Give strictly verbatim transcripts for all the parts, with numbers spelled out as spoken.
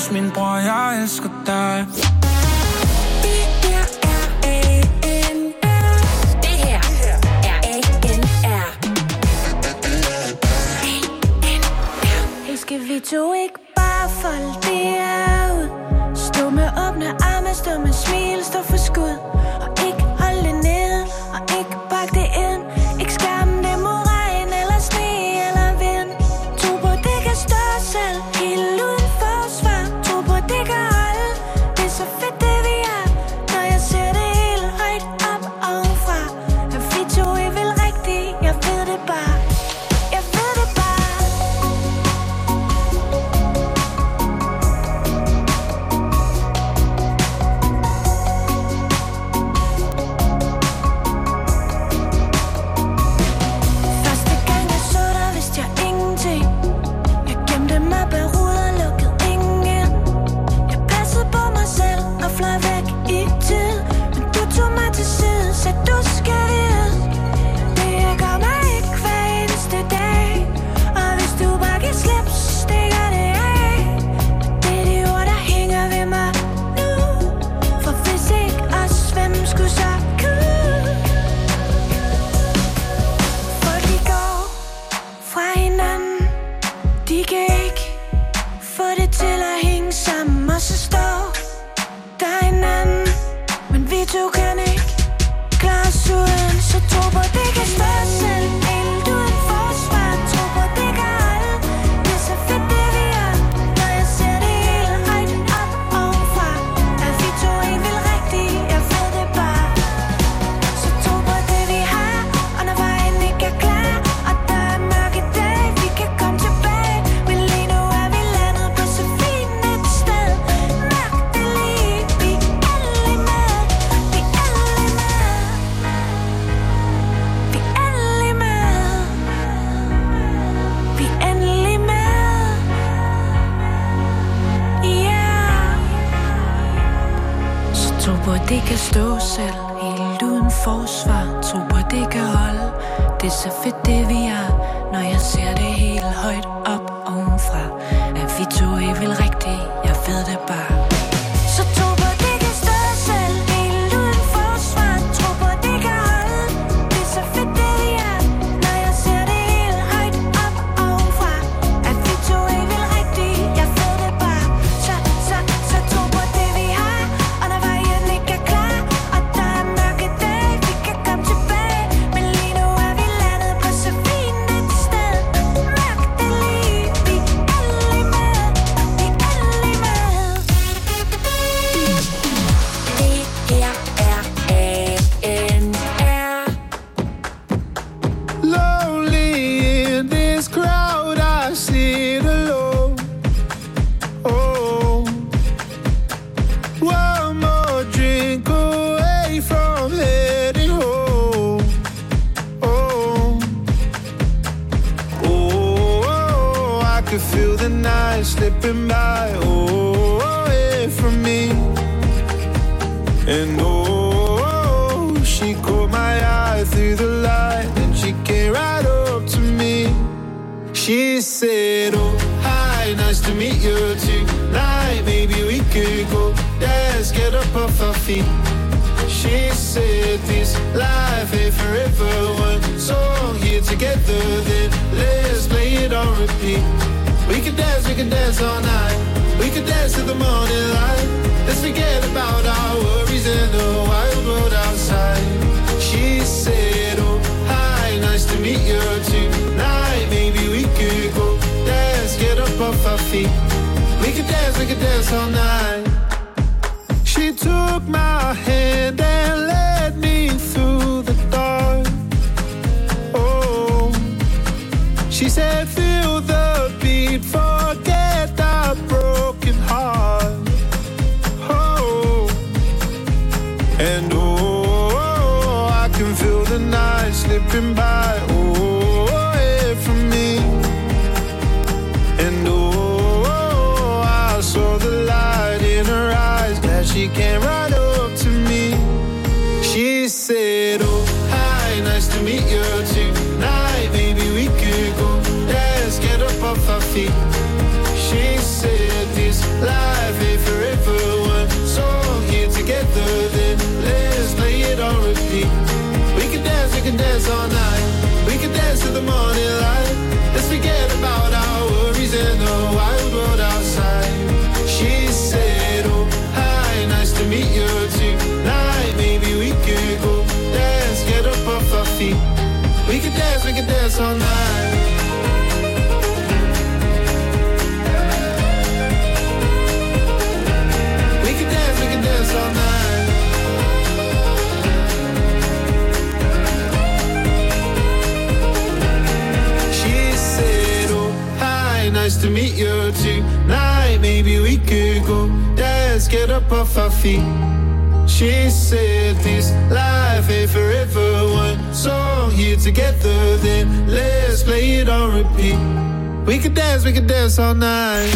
Husk min bror, jeg elsker dig. Skal vi to ikke bare folde det her ud? Stå med åbne arme, stå med smil, stå for skud. Og ikke holde det nede, og ikke pakke det ind. Ikke skærme det mod regn, eller sne, eller vind. Tro på, det kan stå selv, helt uden forsvar. Tro på, det kan holde, det er så fedt det vi er. Når jeg ser det helt højt op ovenfra. At vi to er vel rigtigt, jeg ved det bare. Det kan stå selv, helt uden forsvar. Tro på, det kan holde. Det er så fedt, det vi er. Når jeg ser det helt højt op ovenfra. At vi to er vel rigtigt, jeg ved det bare. Så tro på, det kan stå selv, helt uden forsvar. Tro på, det kan holde. Det er så fedt, det vi er. Når jeg ser det helt højt op ovenfra. At vi to er vel rigtigt, jeg ved det bare. Så, så, så tro på det vi har. Og når vejen ikke er klar, og der er mørke dage, vi kan komme tilbage. Men lige nu er vi landet på så fint et sted. Mærk det lige, vi er alle med. Vi er alle med. Det her er A N R. Lonely in this crowd, I sit alone. Oh, one more drink away from heading home. Oh, oh, I could feel the night slipping by. Oh, away from me. And oh, she caught my eye through the light, and she came right up to me. She said, oh, hi, nice to meet you tonight. Maybe we could go dance, get up off our feet. She said, this life ain't forever. One song here together, then let's play it on repeat. We could dance, we could dance all night. We could dance till the morning light. Let's forget about our worries and the wild world outside. She said, oh, hi, nice to meet you tonight. Maybe we could go dance, get up off our feet. We could dance, we could dance all night. She took my hand and led me through the dark. Oh, she said, feel the beat, forget the broken heart. Oh, and oh, I can feel the night slipping by. Oh, away from me. And oh, I saw the light in her eyes. Glad she came right up to me. She said, oh, hi, nice to meet you tonight. Maybe we could go dance, get up off our feet. She said, this life dance all night. We could dance to the morning light. Let's forget about our worries in the wild world outside. She said, oh, hi, nice to meet you tonight. Maybe we could go dance, get up off our feet. We could dance, we could dance all night. We could dance, we could dance all night. She said, oh, hi, nice to meet you tonight. Maybe we could go dance, get up off our feet. She said this life ain't forever. One song here together, then let's play it on repeat. We could dance, we could dance all night.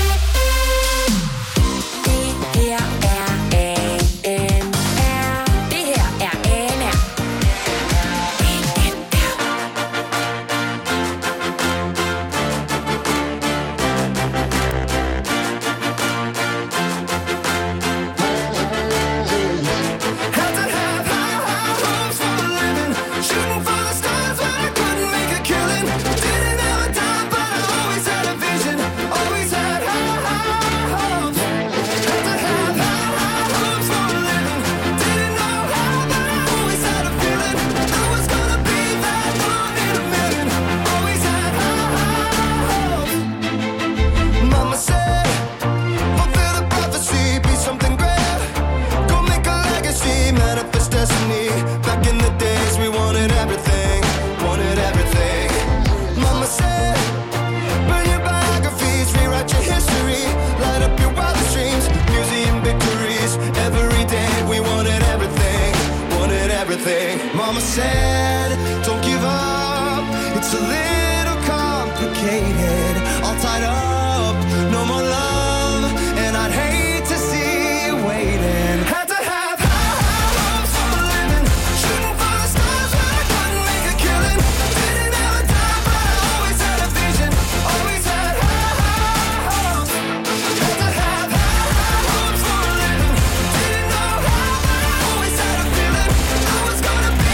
Mama said, don't give up. It's a little complicated. All tied up, no more love. And I'd hate to see you waiting. Had to have high hopes for a living. Shooting for the stars when I couldn't make a killing. Didn't have a dime, but I always had a vision. Always had high hopes. Had to have high hopes for a living. Didn't know how, but I always had a feeling. I was gonna be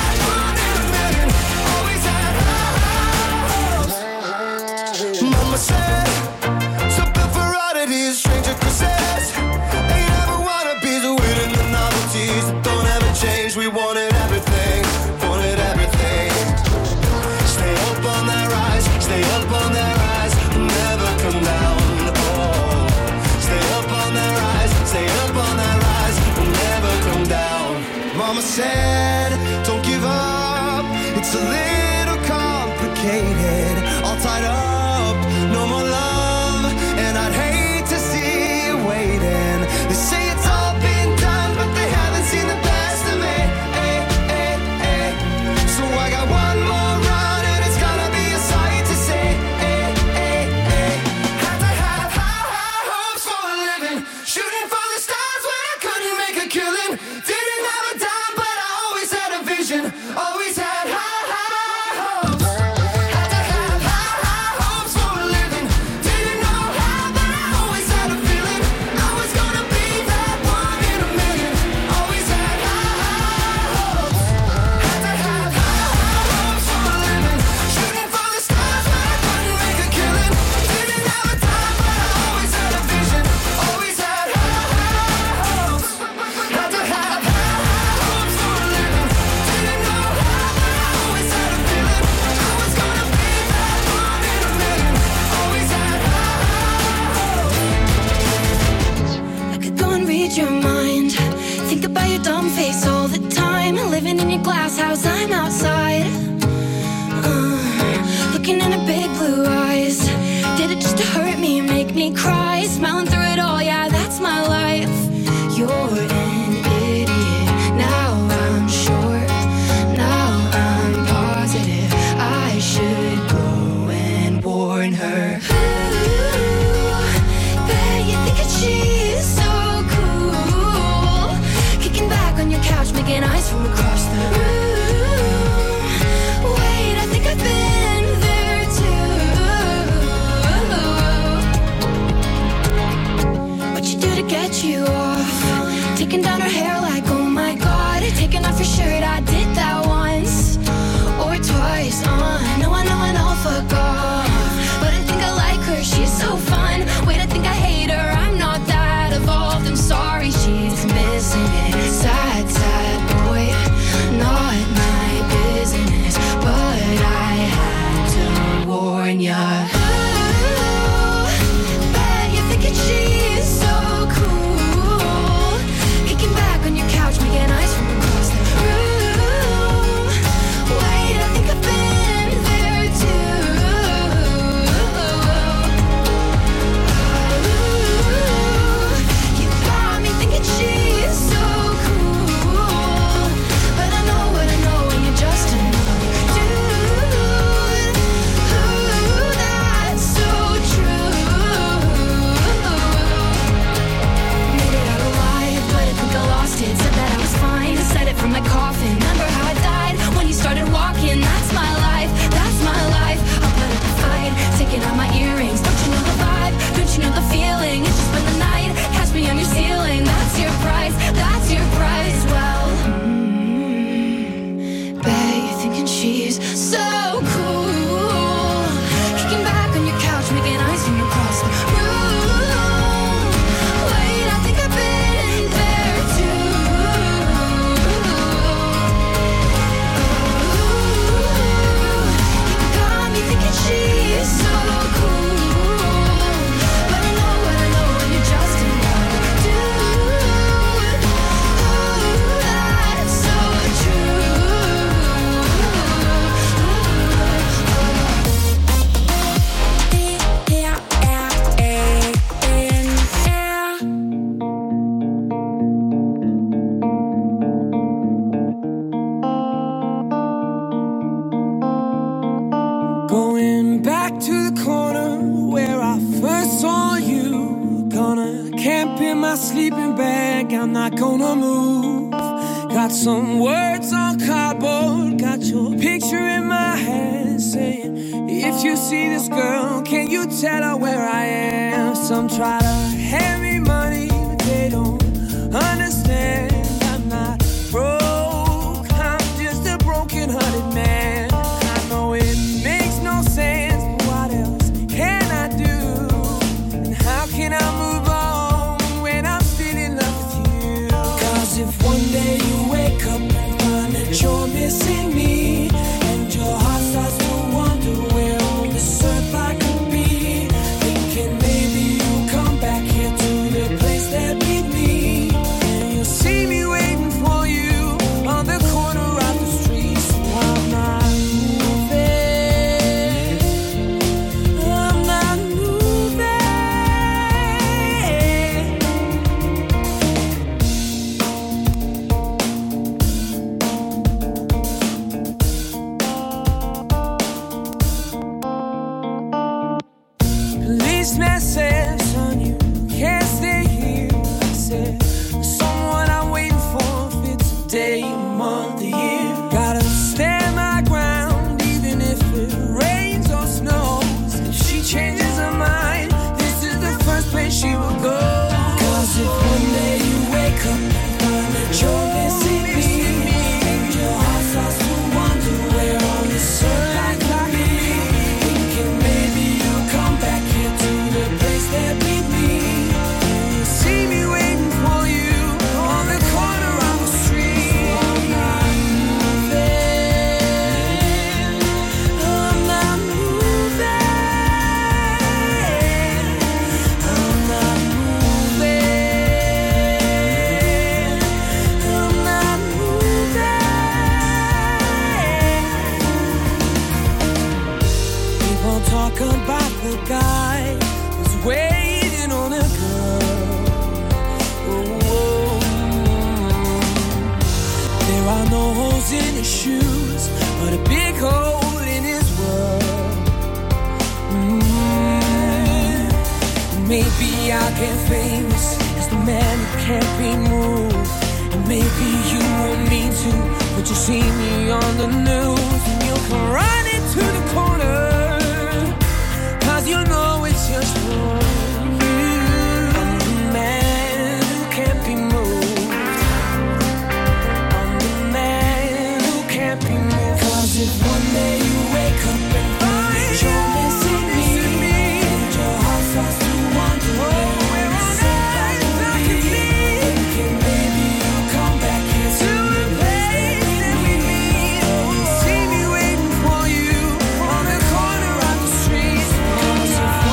Mama said, something for oddities, stranger cruises. Ain't never wannabes, waiting the novelties that don't ever change. We wanted everything, wanted everything. Stay up on that rise, stay up on that rise, never come down. Oh, stay up on that rise, stay up on that rise, never come down. Mama said, don't give up. It's a little complicated, all tied up, no more love, and I'd hate to see you waiting. They say it's all been done, but they haven't seen the best of me. Ay, ay, ay. So I got one more run, and it's gonna be a sight to see. Ay, ay, ay. Had to have high, high hopes for a living. Shooting for the stars when I couldn't make a killing. Didn't have a dime, but I always had a vision. Always had high. Your mind, think about your dumb face all the time. Living in your glass house, I'm outside, uh, looking in her big blue eyes. Did it just to hurt me, make me cry? Smiling through it all, yeah, that's my life. You're an idiot, now I'm sure. Now I'm positive I should go and warn her. Ooh, bet you think that she's so on your couch, making eyes from across the room. Wait, I think I've been there too. What you do to get you off? Taking down her hair like, oh my god. Taking off your shirt, I did that once. sleeping bag, I'm not gonna move. Got some words on cardboard, got your picture in my hand, saying, if you see this girl, can you tell her where I am? Some try to hand me money, but they don't understand. I'm not broke, I'm just a broken-hearted man. I know it makes no sense, but what else can I do? And how can I move on when I'm still in love with you? Cause if one day you wake up and find that you're missing me, and your heart starts to wonder where on this earth I could be, thinking maybe you'll come back here to the place that beat me, and you'll see me waiting for you on the corner of the street. So I'm not moving, I'm not moving. Policeman said, son, you can't stay here. I said, there's someone I'm waiting for, if it's a day, a month, a year. Gotta stand my ground, even if it rains or snows. If she changes her mind, this is the first place she will go. Cause if one day you wake up and find that you're missing me, and your heart starts to wonder where on this earth I could be, thinking maybe you'll come back here to the place that beat me, and you'll see me waiting for you on the corner of the street. I'm not moving, I'm not moving, I'm not moving, I'm not moving. People talk about the guy who's waiting on a girl. Oh, there are no holes in his shoes, but a big hole in his world. Mm. Maybe I'll get famous as the man who can't be moved, and maybe you won't mean to, but you see me on the news, and you'll come running to the corner, cause you know it's just for you. I'm the man who can't be moved, I'm the man who can't be moved. Cause if one day you wake up and find that you're missing me, and your heart starts to wonder where on earth I could be, thinking maybe you'll come back here to the place that we meet, you'll see me waiting for you on the corner of the street. Cause if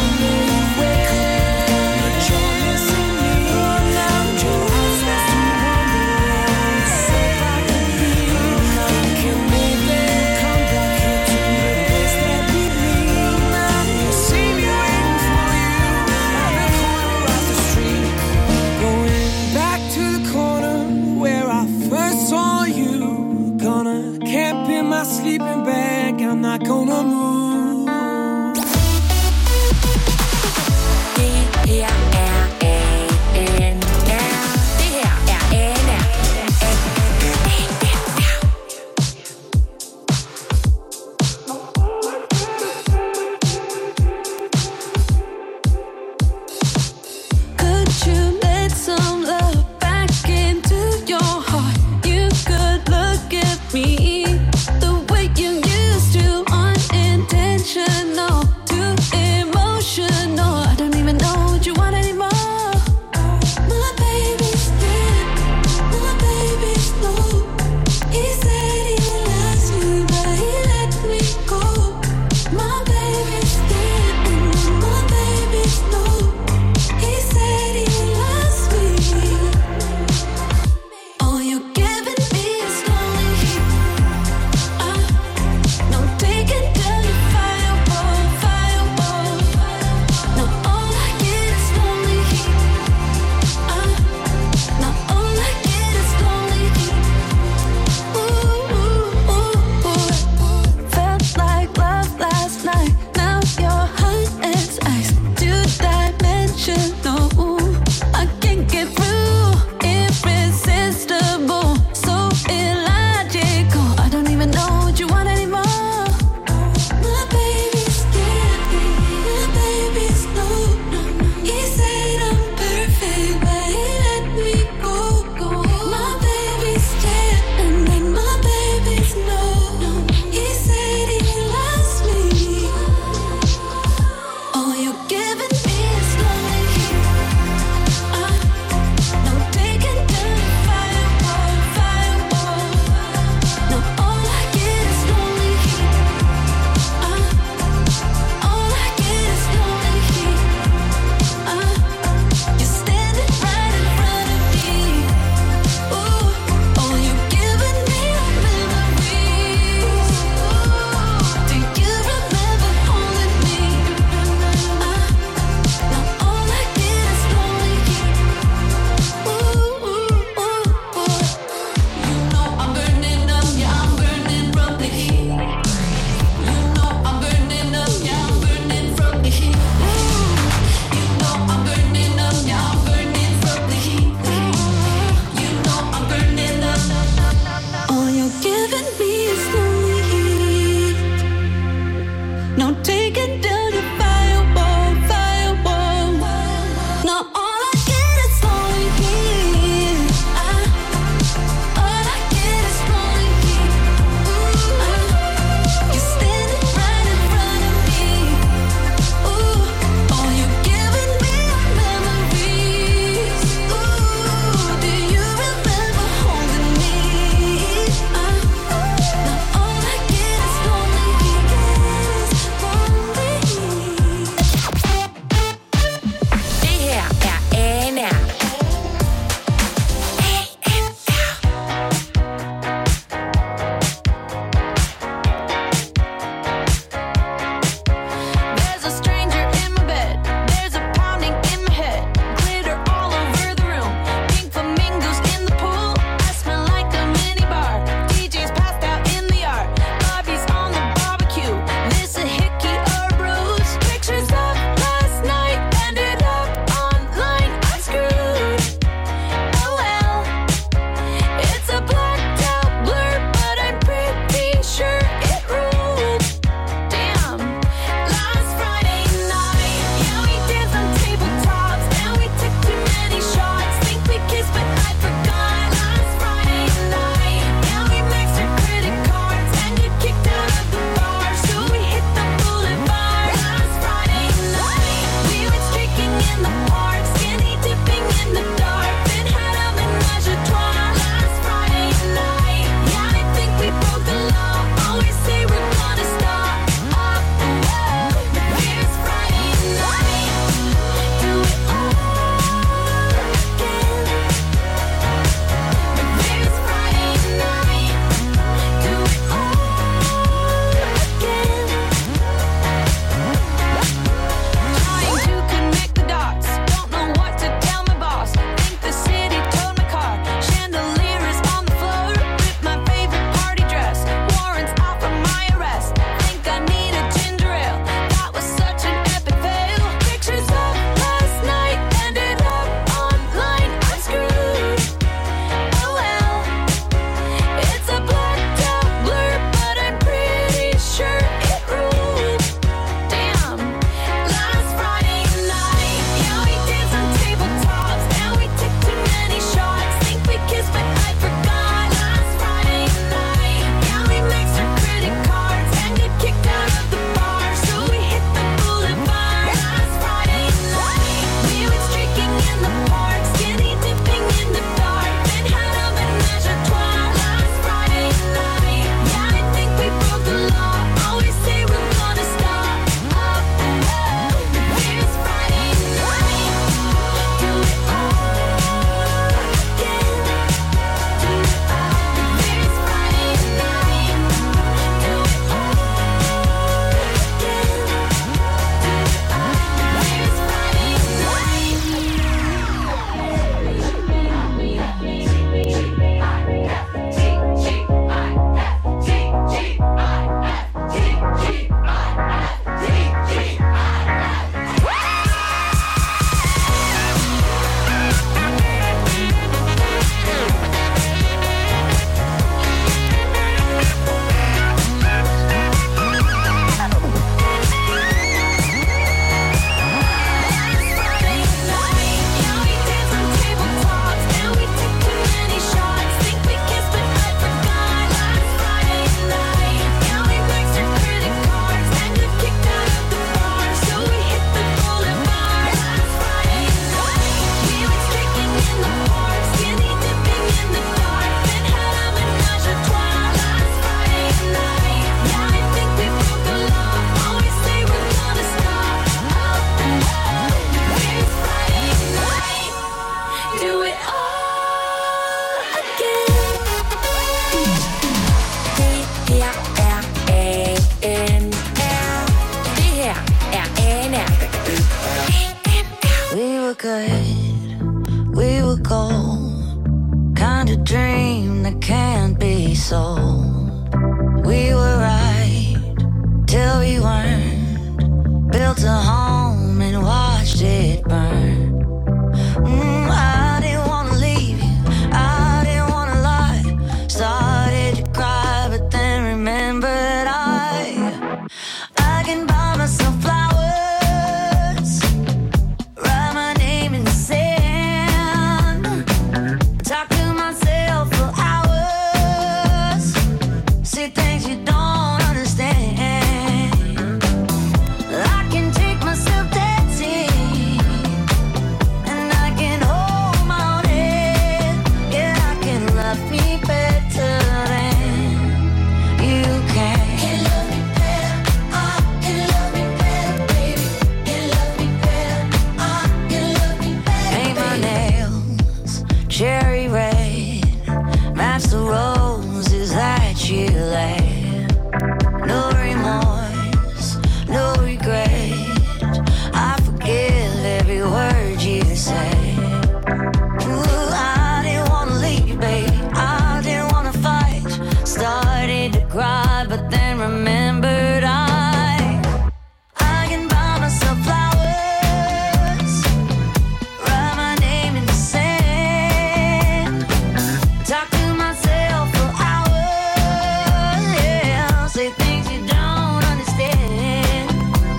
good, we were gold. Kind of dream that can't be sold. We were right till we weren't. Built a home and watched it burn. Mm, I didn't wanna leave you, I didn't wanna lie. Started to cry, but then remembered I I can buy myself flowers, write my name in the sand, talk to myself for hours, see things you don't understand. I can take myself dancing, and I can hold my own head. Yeah, I can love me better than you can. Can love me better, I can love me better, baby. Can love me better, I can love me better. Paint my nails cherry red, match the roses that you laid. No remorse, no regret. I forgive every word you say. Ooh, I didn't wanna leave, baby. I didn't wanna fight. Started to cry, but then remembered I I can buy myself flowers, write my name in the sand, talk to myself for hours, yeah, say things you don't understand.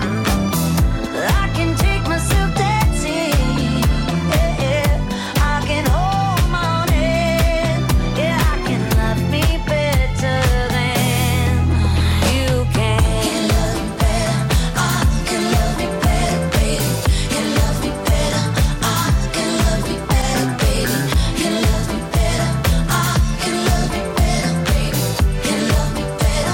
I can take myself dancing, yeah, yeah. I can hold my own head, yeah, I can love me better than you can. Can love me better, I can love me better, baby. Can love me better, I can love me better, baby. Can love me better, I can love me better, baby. Can love me better,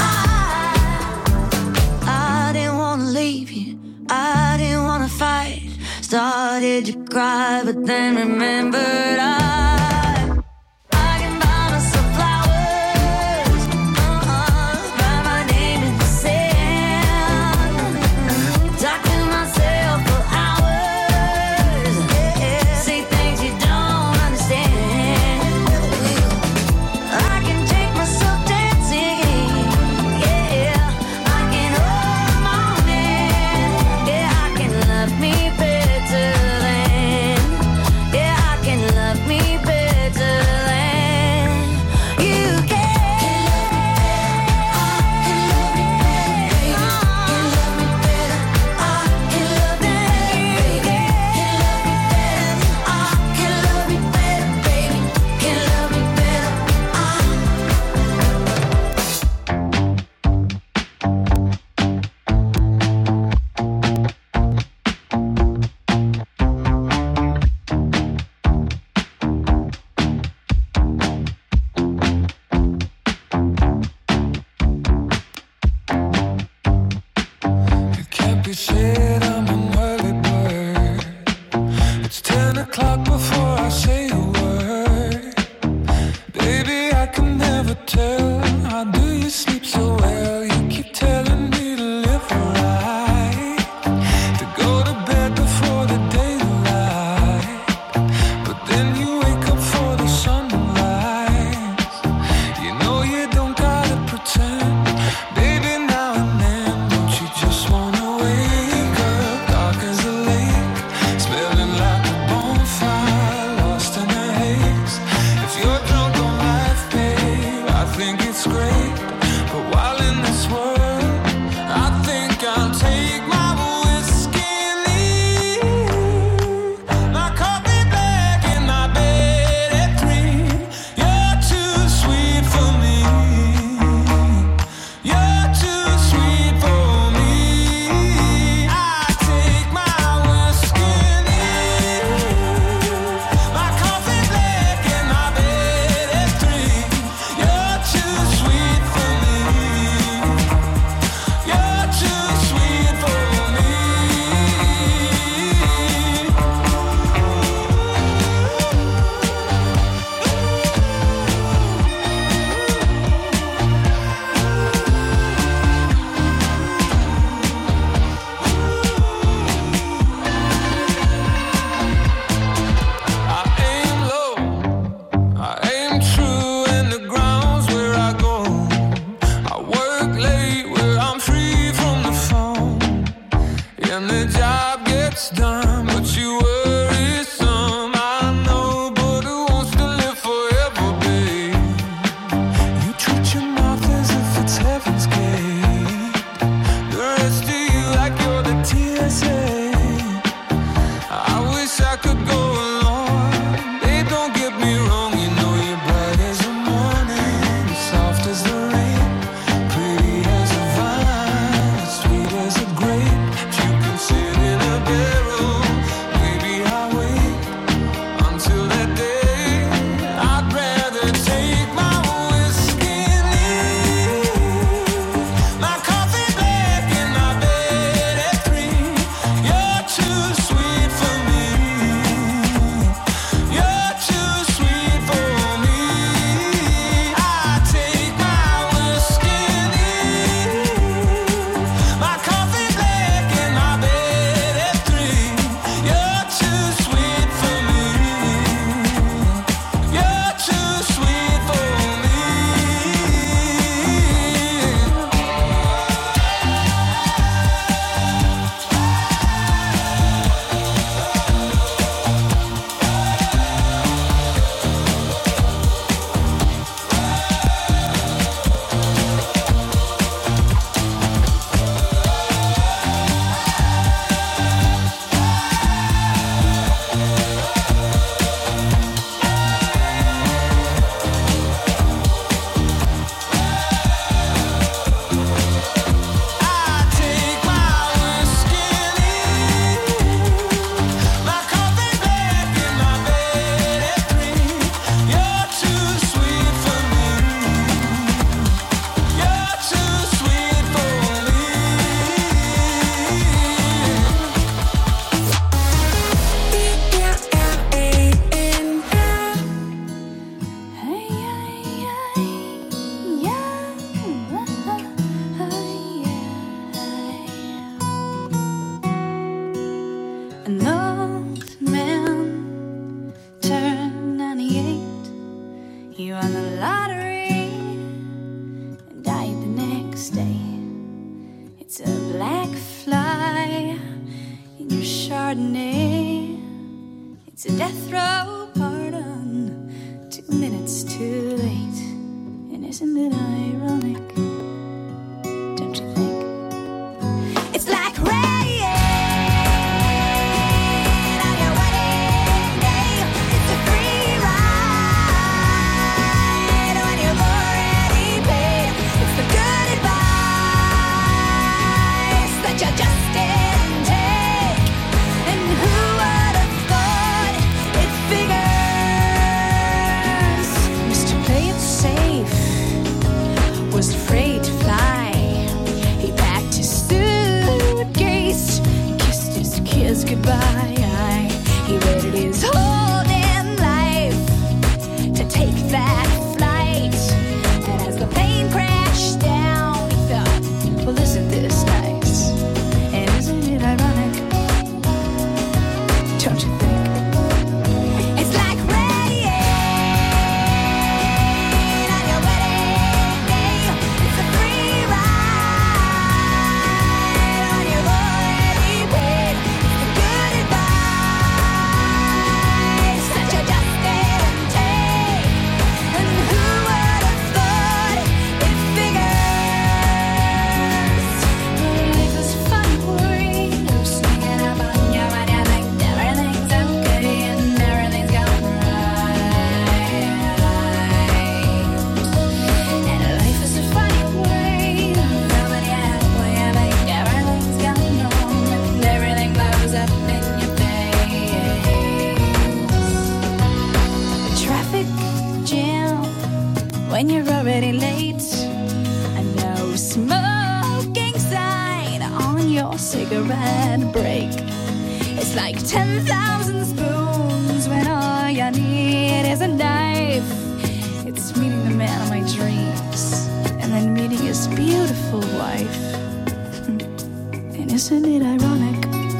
I I didn't wanna leave you, I didn't wanna fight. Started to cry, but then remembered I I can buy myself flowers, uh-uh, write my name in the sand, talk to myself for hours, yeah, say things you don't understand. I can take myself dancing, yeah, I can hold my own hand, yeah, I can love me better than, yeah, I can love me gets done, but you worry some. I know, but who wants to live forever, babe? You treat your mouth as if it's heaven's gate. The rest of you like you're the T S A. I wish I could go along. Babe, don't get me wrong. You know you're bright as the morning, soft as the rain, pretty as a vine, sweet as a grape. If you can sit in a barrel, maybe I'll wait until that day. I'd rather take my whiskey and leave my coffee black in my bed at three. You're too sweet for me. You're too sweet for me. I take my whiskey and leave my coffee black in my bed at three. You're too sweet for me. You're too sweet for me. I take my whiskey and leave my coffee black in my bed at three. You're too sweet for me. You're too sweet for me. An old man turned ninety-eight. He won the lottery and died the next day. It's a black fly in your Chardonnay. It's a death row pardon, two minutes too late. And isn't it ironic? Don't you think? It's like rain on your wedding day. It's a free ride when you've already paid. It's the good advice that you just didn't take. And who would have thought it figures? Mister Play It Safe was afraid to fly. He packed his suitcase, kissed his kids goodbye. He waited his whole damn life to take that flight. And as the plane crashed down, he thought, well, isn't this nice? And isn't it ironic? Don't you think? It's like rain on your wedding day. It's a free ride when you've already paid. It's the good advice that you just didn't take. And who would have thought it figures? Life is a funny worry. You're sneaking up on you when you think everything's okay and everything's going right. And life is a funny way. Coming out when you think everything's going wrong and everything blows up in your face. A traffic jam when you're already late. A no smoking sign on your cigarette break. It's like ten thousand spoons when all you need is a knife. It's meeting the man of my dreams and then meeting his beautiful wife. And isn't it ironic?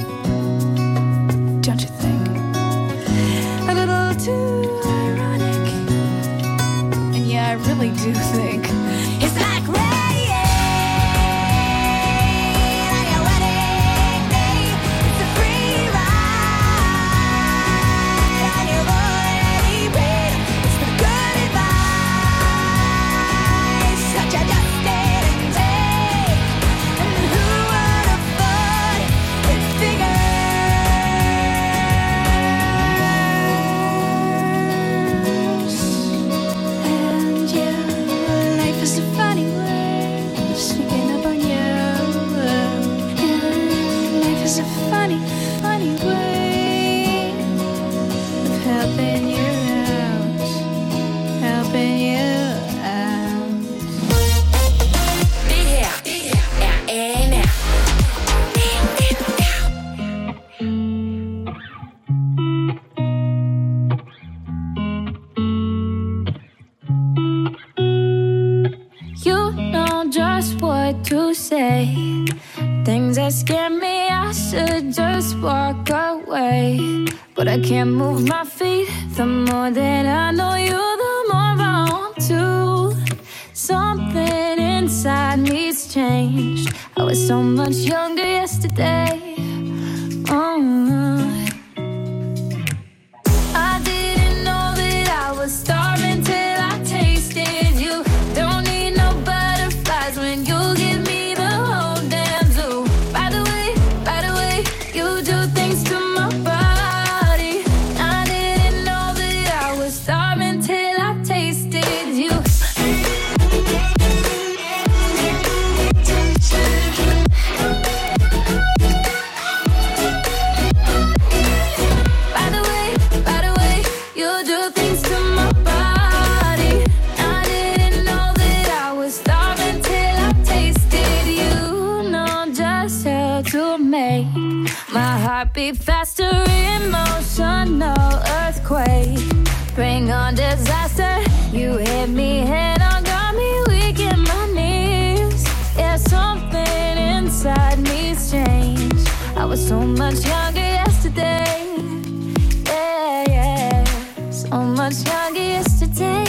Don't you think? A little too ironic. And yeah, I really do think it's like rain on your wedding day. It's a free walk away, but I can't move my feet. The more that I know you, the more I want to. Something inside me's changed. I was so much younger yesterday. Oh, I didn't know that I was starving till I tasted you. Don't need no butterflies when you give me the whole damn zoo. By the way, by the way, you do things to my body. I didn't know that I was starving till I tasted you. By the way, by the way, you do things to my body. I didn't know that I was starving till I tasted you. Know just how to make my heart beat faster. Emotional earthquake, bring on disaster. You hit me head on, got me weak in my knees. Yeah, something inside me's changed. I was so much younger yesterday. Yeah, yeah, so much younger yesterday.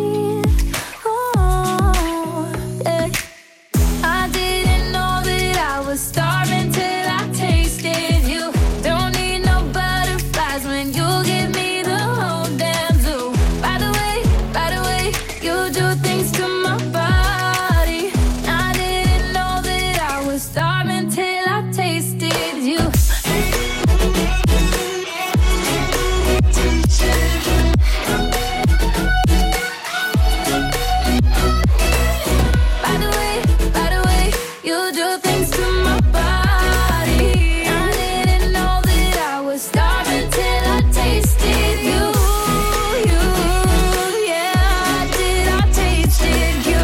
Oh, yeah. I didn't know that I was starving till I tasted you. Don't need no butterflies when you give me the whole damn zoo. By the way, by the way, you do things to my body. I didn't know that I was starving till I tasted you. By the way, by the way, you do things to my body. I didn't know that I was starving till I tasted you. You, yeah, I did, I tasted you.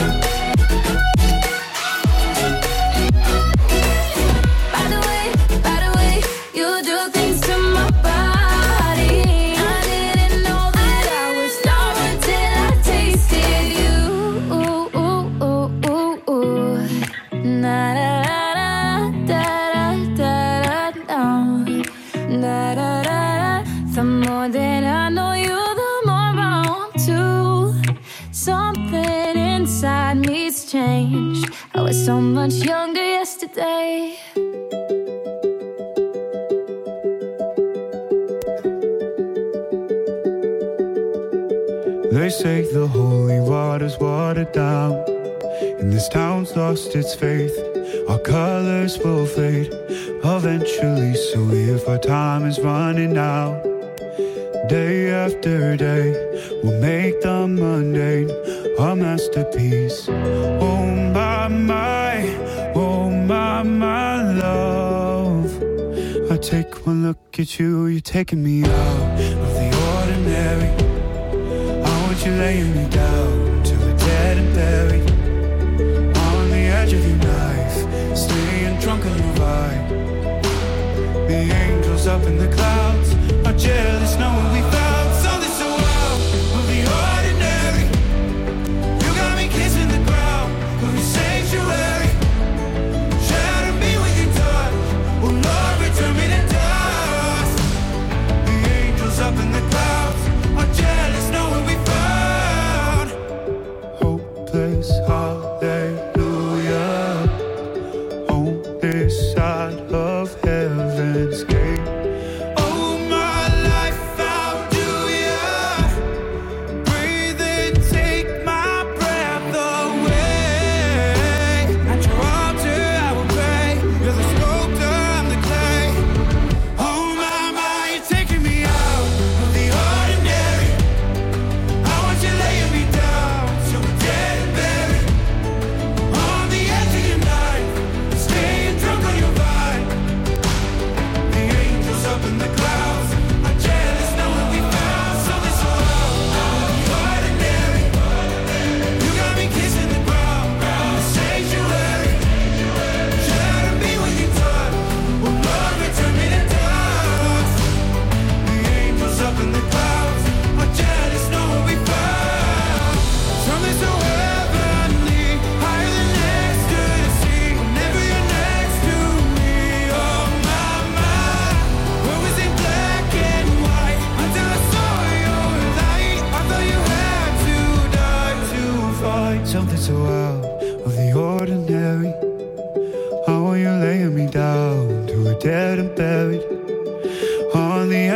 By the way, by the way, you do things to my body. I didn't know that I was starving till I tasted you. Ooh, ooh, ooh, ooh, ooh. Na da da da da da da. Da da da da. The more that I know you, the more I want to. Something inside me's changed. I was so much younger yesterday. They say the holy water's watered down, and this town's lost its faith. Our colors will fade eventually, so if our time is running out, day after day, we'll make the mundane our masterpiece. Oh my, my, oh my, my love. I take one look at you, you're taking me out of the ordinary. You're laying me down till we're dead and buried on the edge of your knife, staying drunk on your vibe. The angels up in the clouds are jealous knowing we found something so wild of the ordinary. You got me kissing the ground of your sanctuary. Shatter me with your touch, oh Lord, return me to dust. The angels up in the clouds are jealous knowing we found hopeless hallelujah on this side of heaven's gate. Oh, my life found you.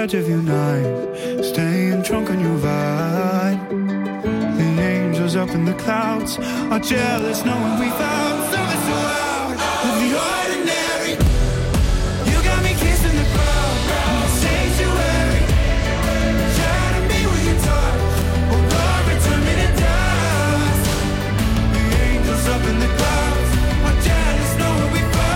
edge of your knife, staying drunk on your vibe. The angels up in the clouds are jealous knowing we found something so out of the ordinary. You got me kissing the ground, the sanctuary. Try to be with your touch, oh Lord, return me to dust. The angels up in the clouds are jealous knowing we found.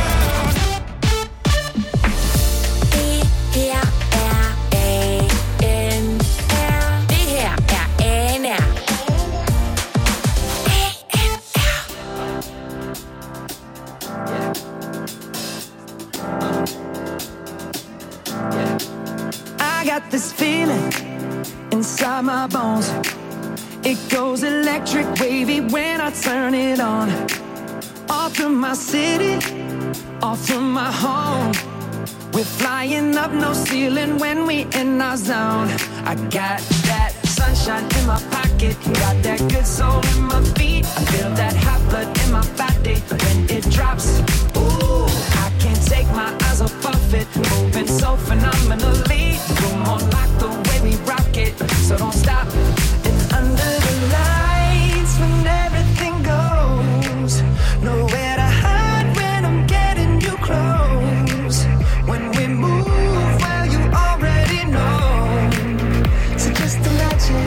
This feeling inside my bones, it goes electric wavy when I turn it on. All through my city, all through my home, we're flying up no ceiling when we in our zone. I got that sunshine in my pocket, got that good soul in my feet. I feel that hot blood in my body when it drops. Ooh, I can't take my eyes off it, moving so phenomenally. Room on lock the way we rock it, so don't stop. And under the lights when everything goes, nowhere to hide when I'm getting you close. When we move, well you already know. So just imagine.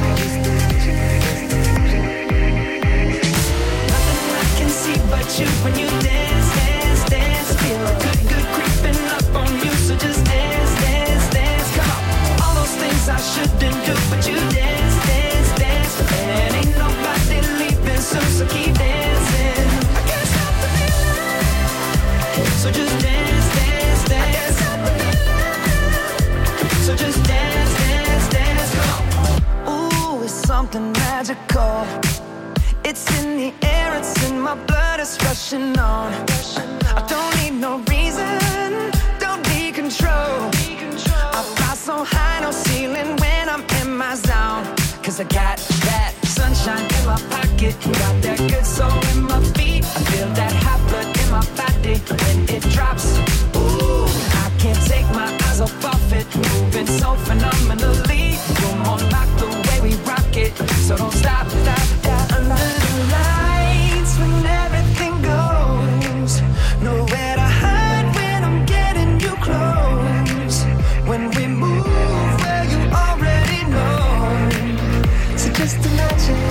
Nothing I can see but you when you dance, dance, dance. Feel good, good creeping up on you, so just dance, dance, dance. Come on, all those things I shouldn't do, but you dance, dance, dance. And ain't nobody leaving soon, so keep dancing. I can't stop the feeling, so just dance, dance, dance. I can't stop the feeling, so just dance, dance, dance. Come on. Ooh, it's something magical. It's in the air, it's in my blood, it's rushing on. I don't need no reason, don't need control. I fly so high, no ceiling when I'm in my zone. Cause I got that sunshine in my pocket, got that good soul in my feet. I feel that hot blood in my body when it drops. Ooh, I can't take my eyes off it, moving so phenomenally. Room on lock the way we rock it, so don't stop, stop, stop. Under the lights when everything goes, nowhere to hide when I'm getting you close. When we move, well you already know. So just imagine.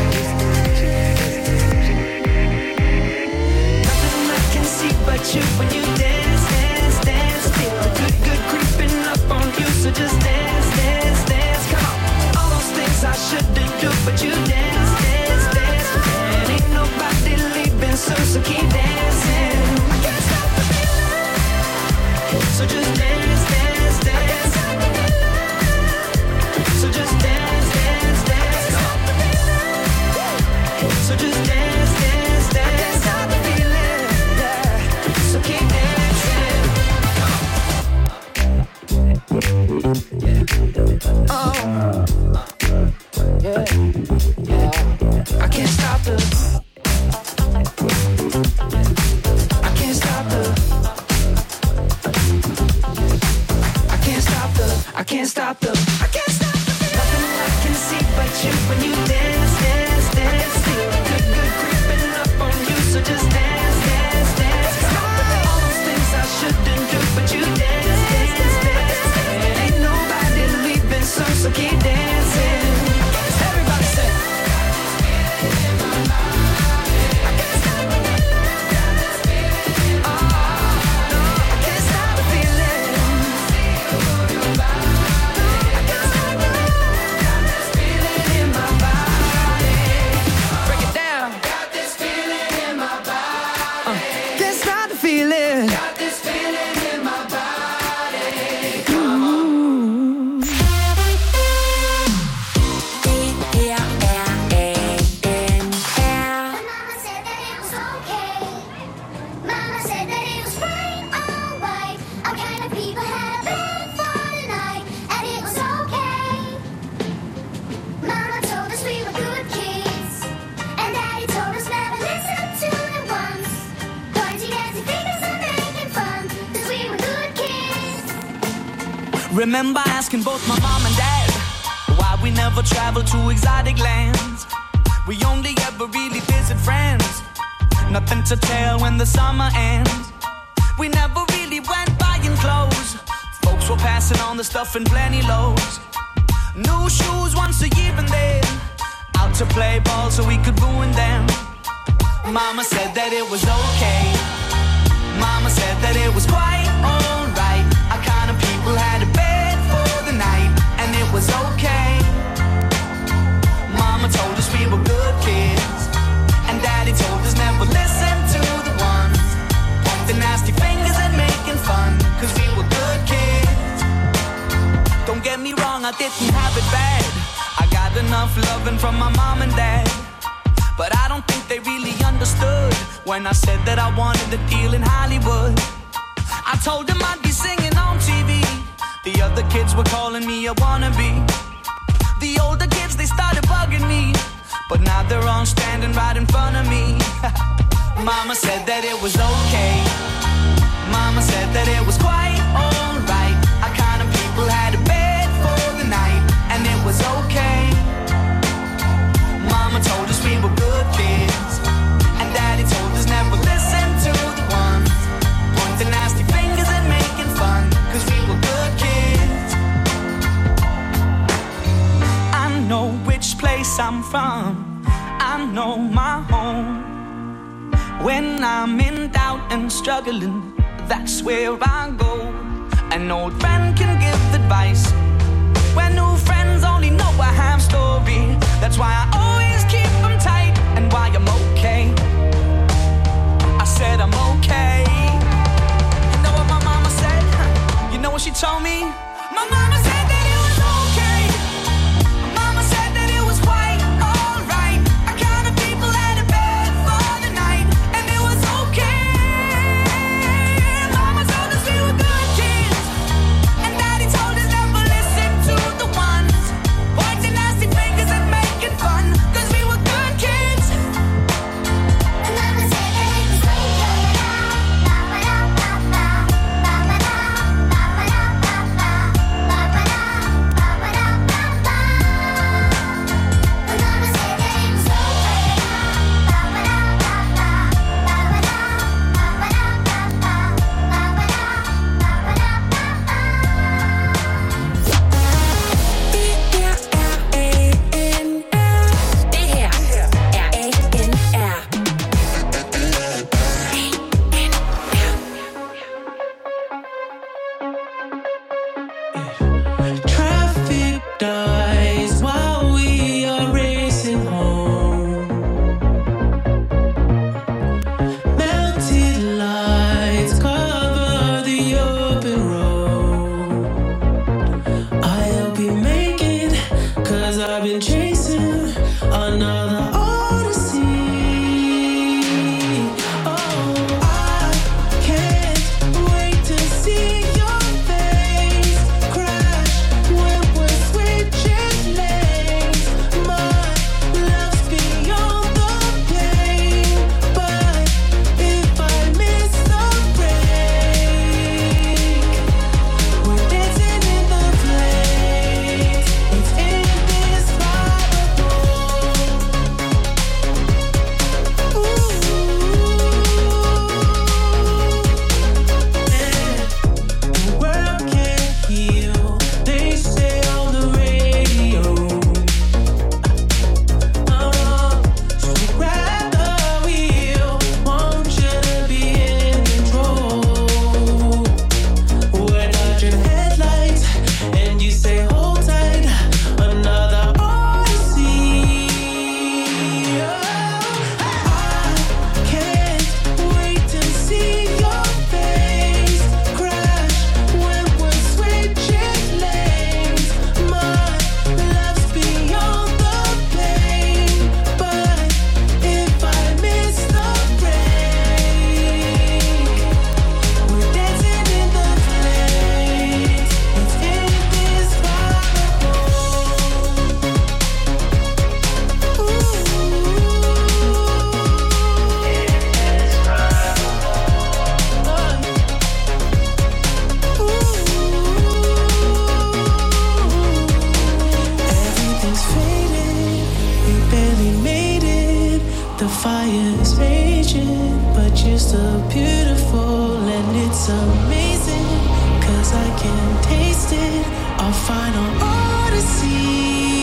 Nothing I can see but you when you dance, dance, dance. Feel the good, good creeping up on you, so just dance, dance, dance. Come on, all those things I shouldn't do, but you dance, dance, dance. And ain't nobody leaving soon, so keep dancing. I can't stop the feeling, so just dance, dance, dance. So just dance, dance, dance. So just dance, dance, dance. I can't stop the feeling, yeah. So keep dancing. Oh, yeah, yeah. I can't stop the. I can't stop the. I can't stop the. I can't stop the. I can't stop the. Nothing I can see but you when you dance, dance, dance. Feel good, good creeping up on you, so just dance, dance, dance. All those things I shouldn't do, but you dance, dance, dance. And ain't nobody leaving soon, so keep dancing. Everybody say. My body. Remember asking both my mom and dad why we never traveled to exotic lands. We only ever really visit friends. Nothing to tell when the summer ends. We never really went buying clothes. Folks were passing on the stuff in plenty loads. New shoes once a year and then out to play ball so we could ruin them. Mama said that it was okay. Mama said that it was quite alright. Our kind of people had a bed for the night, and it was okay. Mama told us we were good kids, and Daddy told us never listen to the ones pointing nasty fingers and making fun, cause we were good kids. Don't get me wrong, I didn't have it bad. I got enough loving from my mom and dad, but I don't think they really understood when I said that I wanted a deal in Hollywood. I told them I'd be singing on T V. The other kids were calling me a wannabe. The older kids, they started bugging me, but now they're all standing right in front of me. Mama said that it was okay. Mama said that it was quite alright. Our kind of people had a bed for the night, and it was okay. Mama told us we were good kids, and Daddy told us never listen to the ones pointing nasty fingers and making fun, cause we were good kids. I know which place I'm from, I know my home. When I'm in doubt and struggling, that's where I go. An old friend can give advice when new friends only know a half story. That's why I always keep them tight, and why I'm okay. I said I'm okay. You know what my mama said? You know what she told me? My mama said that it was okay. Mama said that it was quite alright. Our kind of people had a bed for the night, and it was okay. Mama told us we were good kids, and Daddy told us never listen to the ones pointing nasty fingers and making fun, cause we were good kids. And Mama said that it was okay. Ba ba da ba ba, ba ba da, ba ba da ba ba, ba ba da. fire's raging, but you're still beautiful and it's amazing, 'cause I can taste it, our final odyssey.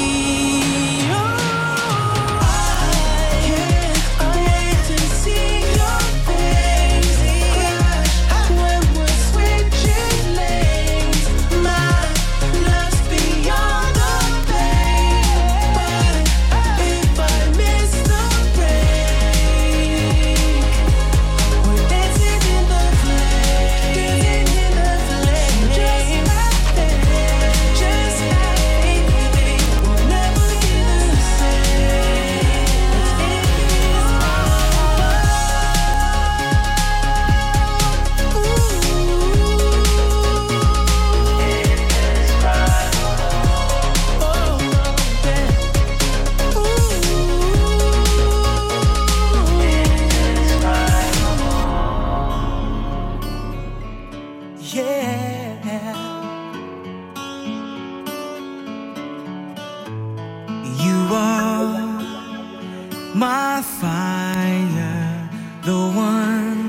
My fire, the one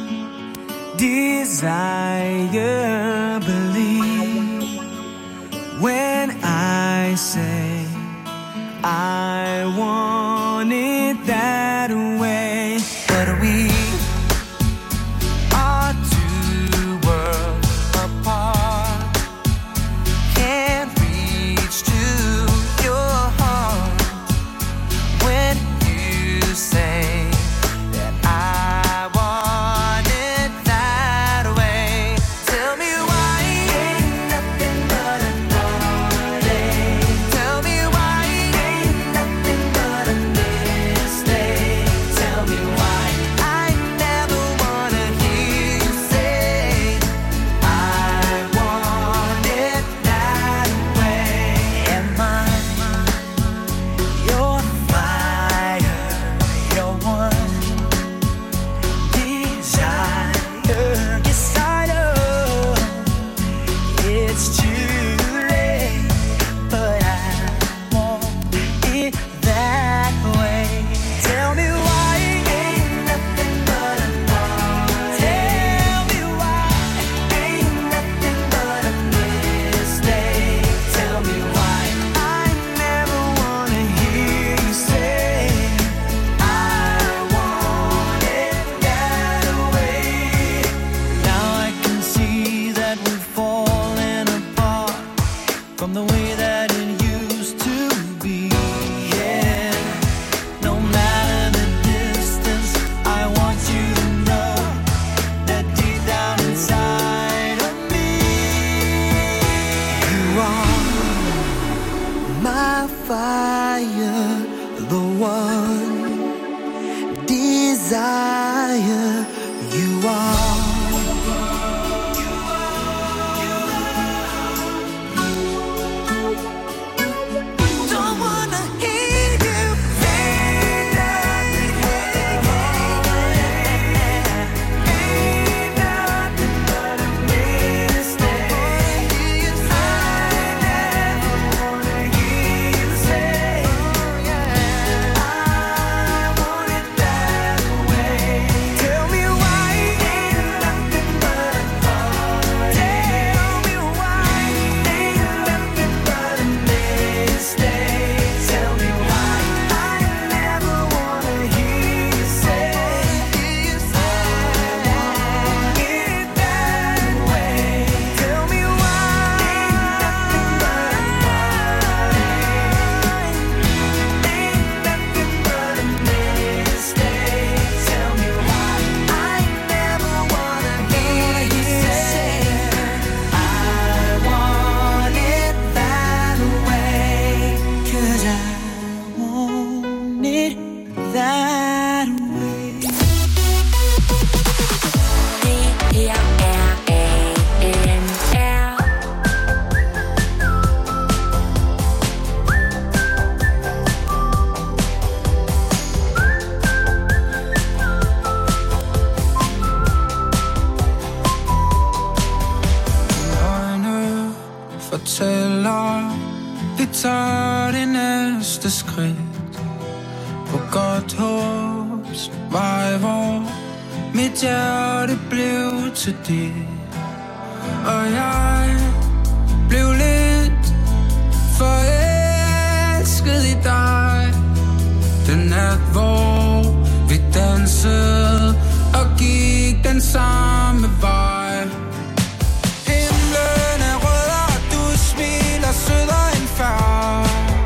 desire, believe when I say I want it that way. But we are two worlds apart, can't reach to your heart when say that I want it that way. Tell me why ain't nothing but a heartache. Tell me why ain't nothing but a mistake. Tell me why I never wanna hear you say I want it that way. Am I your fire? Your one desire. Yes, I know it's too late, but I want it that way. Tell me why ain't nothing but a heart. Tell me why ain't nothing but a mistake. Tell me why I never wanna hear you say I want it that way. Now I can see that we've fallen apart from the way that it used to be. Yeah, no matter the distance, I want you to know that deep down inside of me, you are my fire, the one desire. You are. Don't wanna hear you say nothing. Ain't nothing but a mistake. I never wanna hear you say I want it that way. Tell me why ain't nothing but a heart. Tell me why ain't nothing but a mistake. Tell me why I never wanna hear you say I want it that way. Tell me why ain't nothing but a heart. Ain't nothing but a mistake. Tell me why I never wanna hear you say I want it that way. 'Cause I want it that way. Det her er A M R. Øjne fortæller, vi tager det næste skridt på godt håb. vej, hvor mit hjerte blev til dit. Og jeg blev lidt forelsket i dig. Den nat, hvor vi dansede og gik den samme vej. Himlen er rød, og du smiler sødere end før.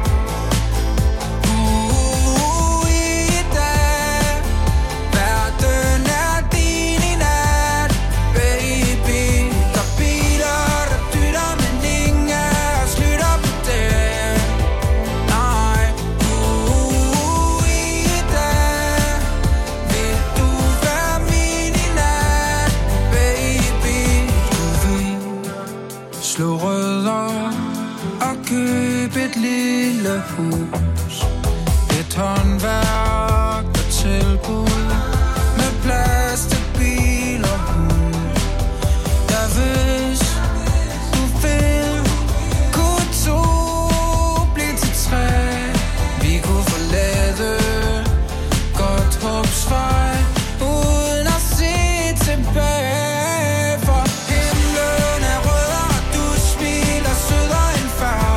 Uh, i dag, verden er din i nat, baby. Der biler, der dytter, men ingen af os lytter på det. Nej, uh, i dag, vil du være min i nat, baby. Du vil slå rødder og købe et lille hus, et håndværk og tilbud med plads til bil og hund. Der hvis du vil, kunne to blive til tre. Vi kunne forlade Godthåbs vej uden at se tilbage. For himlen er rød, og du smiler sødere end før.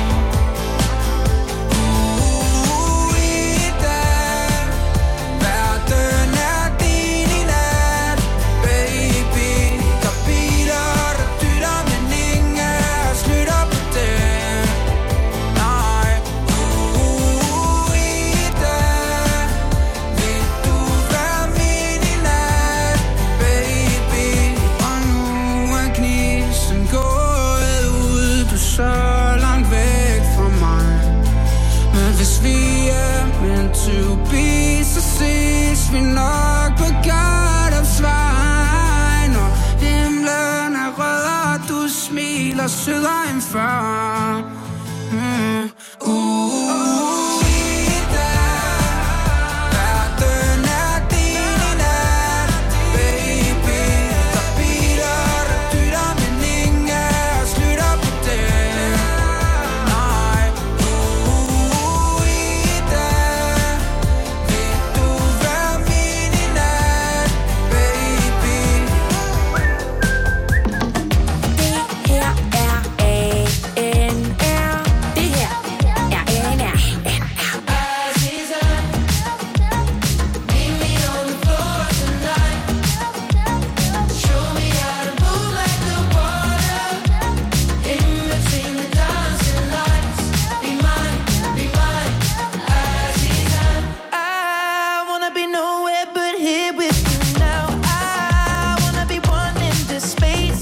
Uh, i dag, verden er din i nat, baby. Der biler, der dytter, men ingen af os lytter på det. Nej, uh, i dag, vil du være min i nat, baby. Og nu er gnisten gået ud, du er så langt væk fra mig. Men hvis vi er meant to be, så ses vi nok på Godthåbs vej. Når himlen er rød, og du smiler sødere end før. Mm. Uh, i dag, verden er din i nat, baby. Der biler, der dytter, men ingen af os lytter på det. Nej, uh, i dag, vil du være min i nat, baby. Det her er A N R. Det her er A N R. I wanna be nowhere but here with you now. I wanna be one in this space.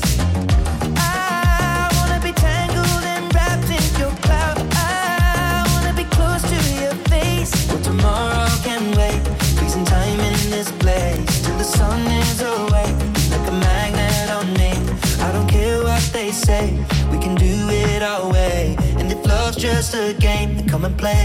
I wanna be tangled and wrapped in your cloud. I wanna be close to your face. Well, tomorrow can wait. Freezing time in this place till the sun is away. Like a magnet on me. I don't care what they say. We can do it our way. And if love's just a game, then come and play.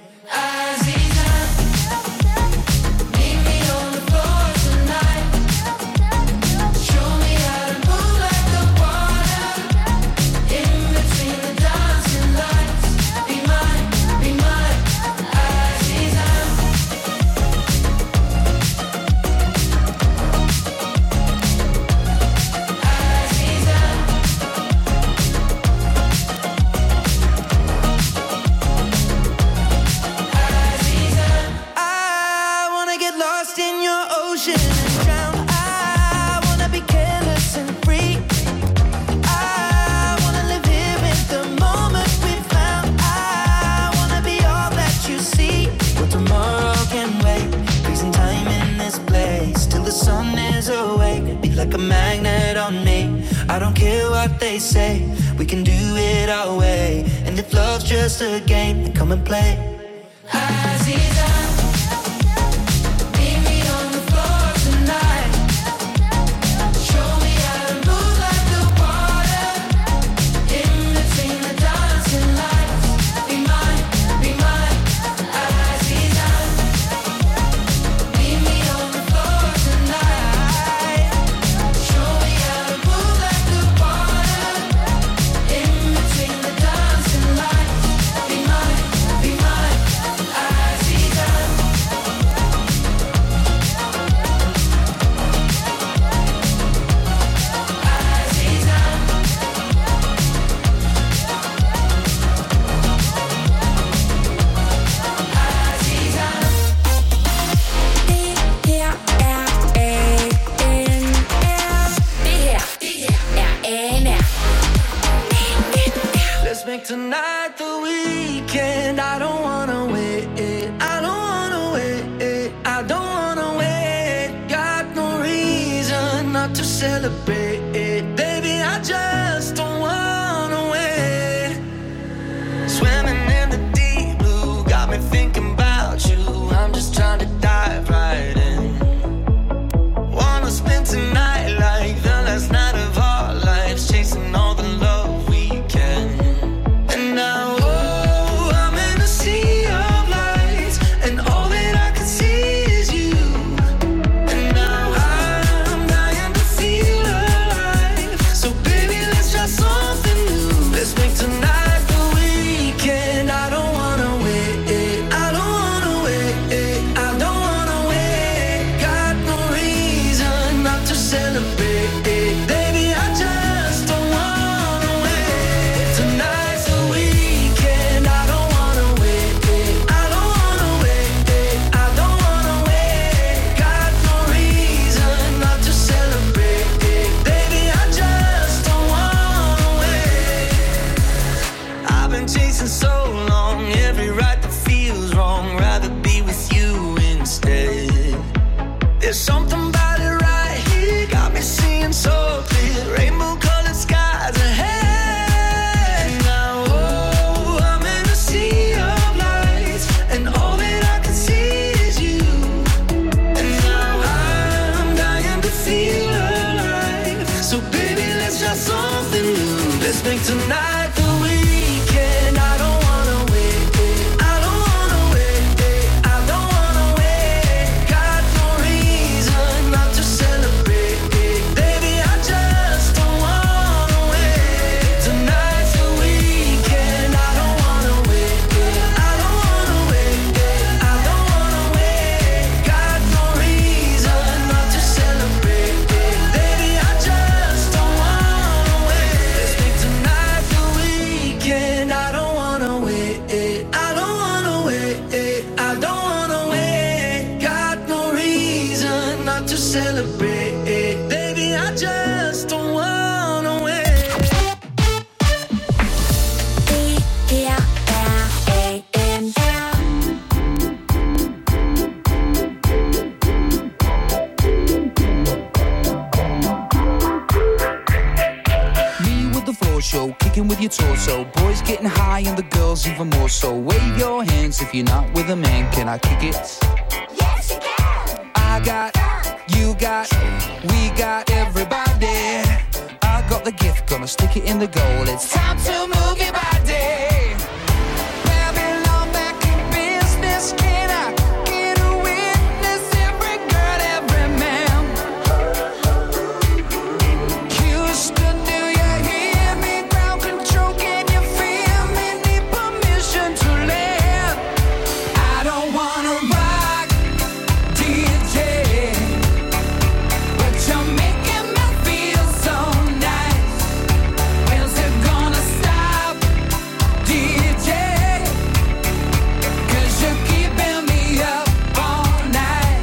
I wanna get lost in your ocean and drown. I wanna be careless and free. I wanna live here in the moment we found. I wanna be all that you see. Well, tomorrow can wait. Freezing time in this place till the sun is awake. Be like a magnet on me. I don't care what they say. We can do it our way. And if love's just a game, then come and play. Be mine, be mine, I see that. make tonight the weekend. I don't wanna wait, I don't wanna wait, I don't wanna wait. Got no reason not to celebrate, baby, I just don't wanna wait. Swimming in the deep blue, got me thinking about you. I'm just trying to dive right in. Wanna spend tonight like the last night of our lives, chasing all the love we can. And now, oh, I'm in a sea of lights, and all that I can see is you. And now I'm dying to feel alive. So baby, let's try something new. Let's make tonight the weekend. I don't wanna wait, I don't wanna wait, I don't wanna wait. Got no reason not to celebrate, baby, I just don't wanna wait. Tonight's the weekend. I don't wanna wait, I don't wanna wait, I don't wanna wait. Got no reason not to celebrate, baby, I just don't wanna wait. I've been chasing so long, every right that feels wrong, rather be with you instead. There's something about it right here, got me seeing so clear, rainbow colored skies ahead. Now, oh, I'm in a sea of lights, and all that I can see is you. And now I'm dying to feel alive. So baby, let's try something new. Let's make tonight the weekend. I don't wanna wait, I don't wanna wait, I don't wanna wait. Got no reason not to celebrate, baby, I just don't wanna wait. Tonight's the weekend. I don't wanna wait, I don't wanna wait, I don't wanna wait. Got no reason not to celebrate, baby, I just don't wanna wait. Let's make tonight the weekend. I don't wanna wait, I don't wanna wait, I don't wanna wait. Got no reason not to celebrate, baby, I just don't wanna wait. B R R A N R. Me with the floor show, kicking with your torso. Boys getting high and the girls even more so. Wave your hands if you're not with a man. Can I kick it? Yes, you can. I got, you got, we got everybody. I got the gift, gonna stick it in the goal. It's time to move your body. Babylon back in business. Can I get a witness? Every girl, every man. Houston, do you hear me? Ground control, can you feel me? Need permission to land. I don't wanna rock, D J, but you're making me feel so nice. When's it gonna stop, D J? 'Cause you're keeping me up all night.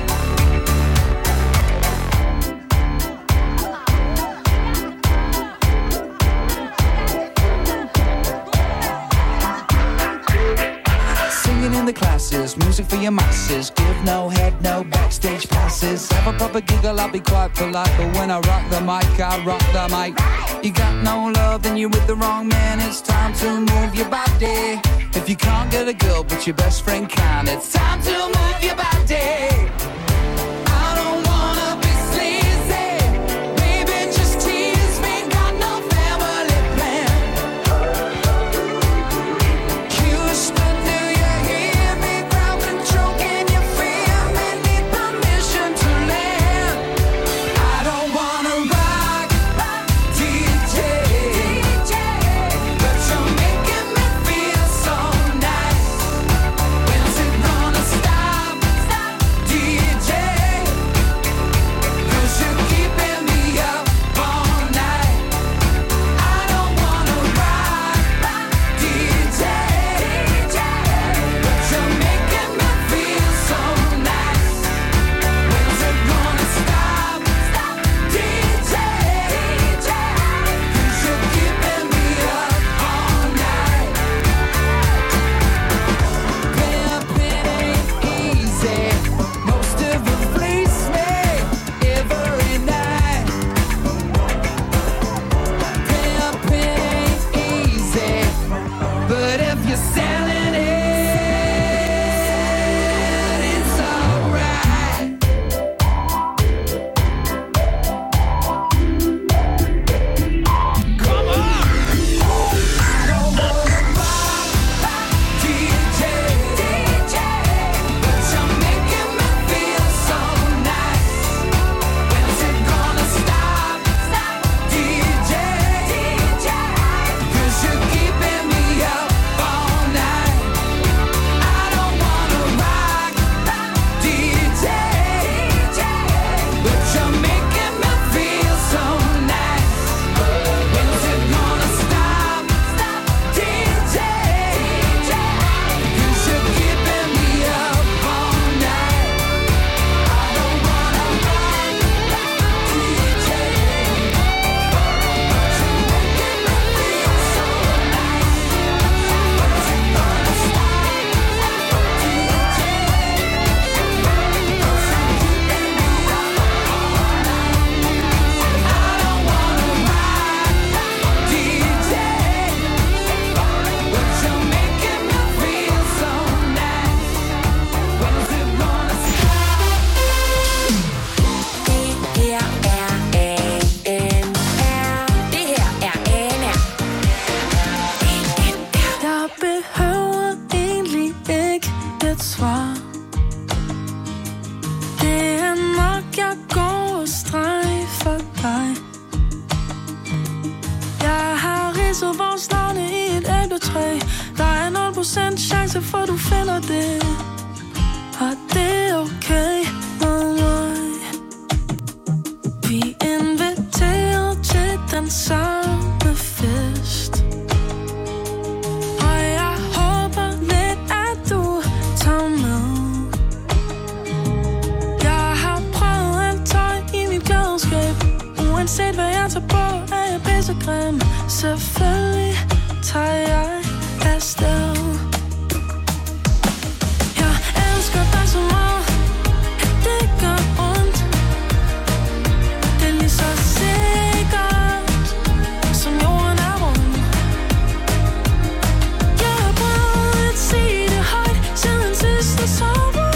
Singing in the classes, music for your masses. Give no head, no backstage passes. Have a proper giggle, I'll be quite polite. But when I rock the mic, I rock the mic. You got no love, then you're with the wrong man. It's time to move your body. If you can't get a girl, but your best friend can, it's time to move your body. I don't wanna be sleazy. Baby, just tease me. Got no family plan. Houston, do you hear me? Ground control, can you feel me? Need permission to land. I don't wanna rock, D J, but you're making me feel so nice. When's it gonna stop, D procent chance for du finder det. Og det er okay med mig. Vi inviterer til den samme fest. Og jeg håber lidt, at du tager med. Jeg har prøvet alt tøj i mit klædeskab. Uanset hvad jeg tager på, er jeg pissegrim. Selvfølgelig tager jeg afsted. Jeg elsker dig så meget, at det gør ondt. Det er lige så sikkert, som jorden er rund. Jeg har prøvet at sige det højt, siden sidste sommer.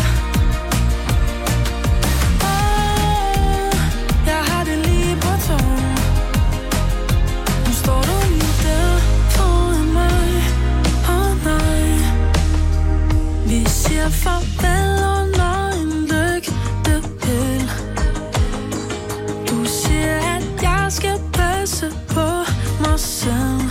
Åh, jeg har det lige på tungen. Nu står du lige der foran mig. Åh nej. Vi siger farvel under en lygtepæl. Du siger, at jeg skal passe på mig selv.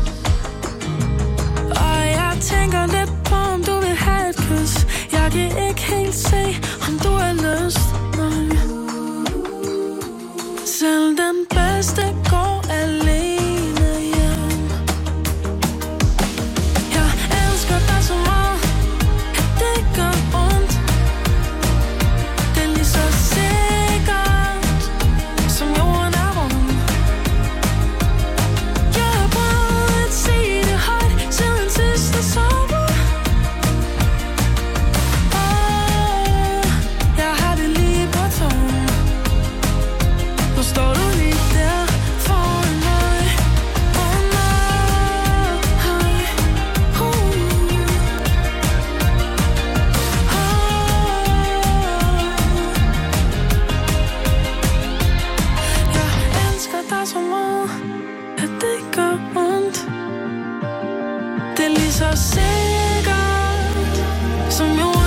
Og jeg tænker lidt på, om du vil have et kys. Jeg kan ikke helt se, om du har lyst. Nej. Selv den bedste går alene hjem. Jeg elsker dig så meget, at det gør ondt. Det er lige så sikkert, som jorden er rund. Jeg har prøvet at sige det højt, siden sidste sommer. Åh, jeg har det lige på tungen. Nu står du lige der foran mig. Åh nej. Uh. Jeg elsker dig så meget, at det gør ondt. Det er lige så sikkert, som jorden